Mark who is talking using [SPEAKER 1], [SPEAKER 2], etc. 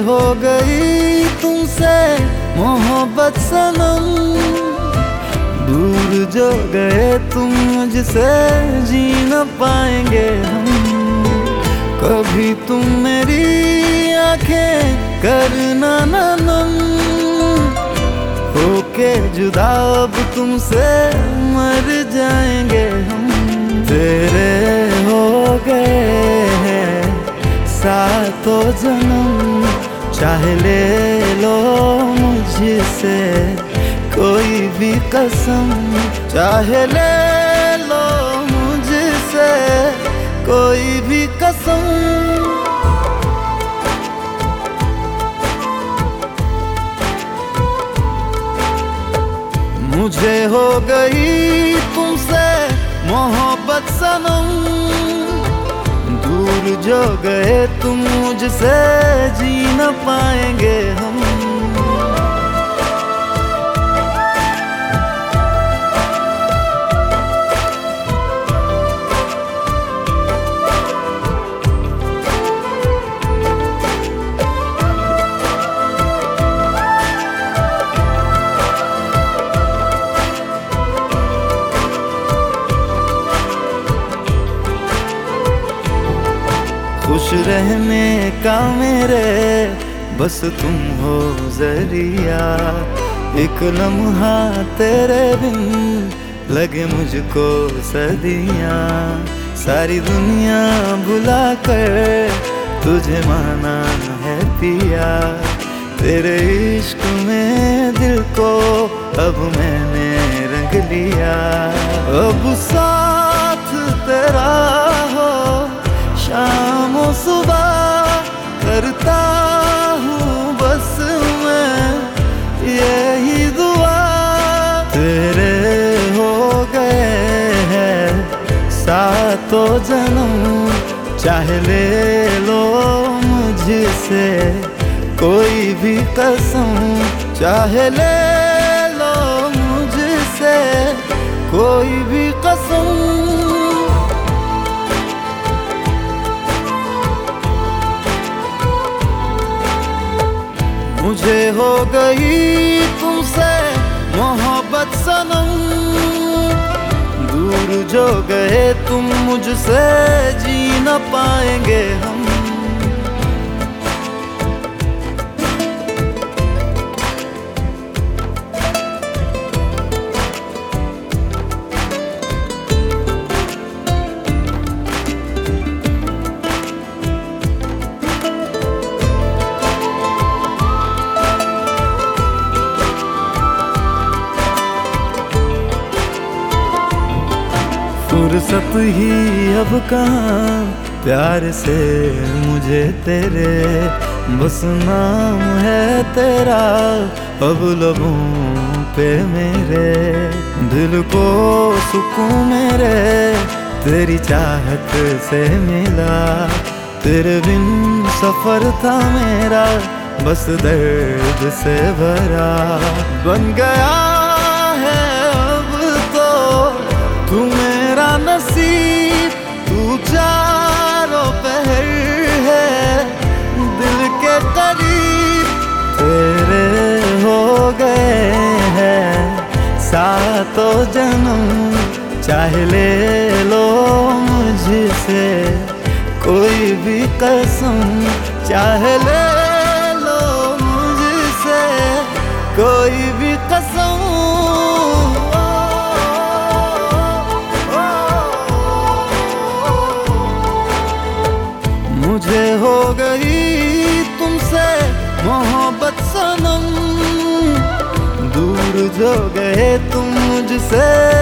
[SPEAKER 1] हो गई तुमसे मोहब्बत सनम, दूर जो गए तुम मुझसे जी न पाएंगे हम। कभी तुम मेरी आंखें करना ना नम, होके जुदा अब तुमसे मर जाएंगे हम। तेरे हो गए हैं सातों जन्म, चाहे ले लो मुझसे कोई भी कसम, चाहे ले लो मुझसे कोई भी कसम। मुझे हो गई तुमसे मोहब्बत सनम, दूर जो गए तुम मुझसे जी न पाएंगे हम। खुश रहने का मेरे बस तुम हो जरिया, एक लम्हा तेरे बिन लगे मुझको सदियाँ। सारी दुनिया भुला कर तुझे माना है पिया, तेरे इश्क में दिल को अब मैंने रंग लिया। अब साथ तेरा हो शाम सुबह करता हूँ बस मैं यही दुआ। तेरे हो गए हैं सातों जन्म, चाहे ले लो मुझसे कोई भी कसम, चाहे ले लो मुझसे कोई भी कसम। मुझे हो गई तुमसे मोहब्बत सनम, दूर जो गए तुम मुझसे जी न पाएंगे हम। फुर्सत ही अब कहाँ प्यार से मुझे तेरे, बस नाम है तेरा अब लबों पे मेरे। दिल को सुकून मेरे तेरी चाहत से मिला, तेरे बिन सफर था मेरा बस दर्द से भरा। बन गया है अब तो तू मेरा नसीब, तू चारों पहर है दिल के करीब। तेरे हो गए हैं सातों जन्म, चाहे ले लो मुझसे कोई भी कसम, चाहे ले लो मुझसे कोई भी कसम। मुझे हो गई तुमसे मोहब्बत सनम, दूर जो गए तुम मुझसे